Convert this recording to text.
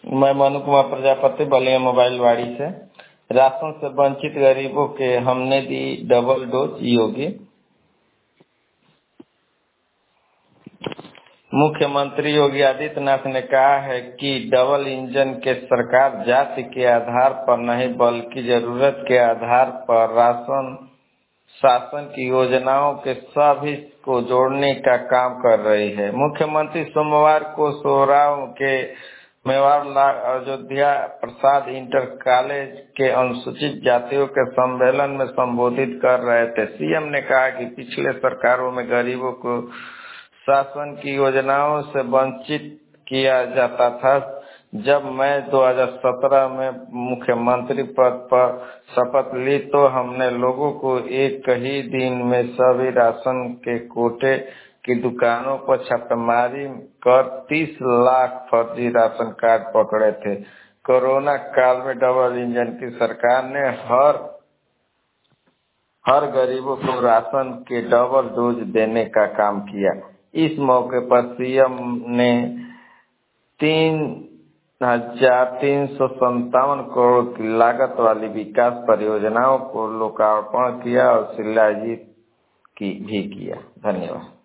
मैं मनु कुमार प्रजापति बलिया मोबाइल वाड़ी से। राशन से वंचित गरीबों के हमने दी डबल डोज। योगी मुख्यमंत्री योगी आदित्यनाथ ने कहा है कि डबल इंजन के सरकार जाति के आधार पर नहीं बल्कि जरूरत के आधार पर राशन शासन की योजनाओं के सभी को जोड़ने का काम कर रही है। मुख्यमंत्री सोमवार को सोराव के मेवाड़लाल अयोध्या प्रसाद इंटर कॉलेज के अनुसूचित जातियों के सम्मेलन में संबोधित कर रहे थे। सीएम ने कहा कि पिछले सरकारों में गरीबों को शासन की योजनाओं से वंचित किया जाता था। जब मैं 2017 में मुख्यमंत्री पद पर शपथ ली तो हमने लोगों को एक ही दिन में सभी राशन के कोटे की दुकानों पर छापेमारी कर 30 लाख फर्जी राशन कार्ड पकड़े थे। कोरोना काल में डबल इंजन की सरकार ने हर गरीबों को राशन के डबल डोज देने का काम किया। इस मौके पर सीएम ने 3,357 करोड़ की लागत वाली विकास परियोजनाओं को लोकार्पण किया और शिलान्यास भी किया। धन्यवाद।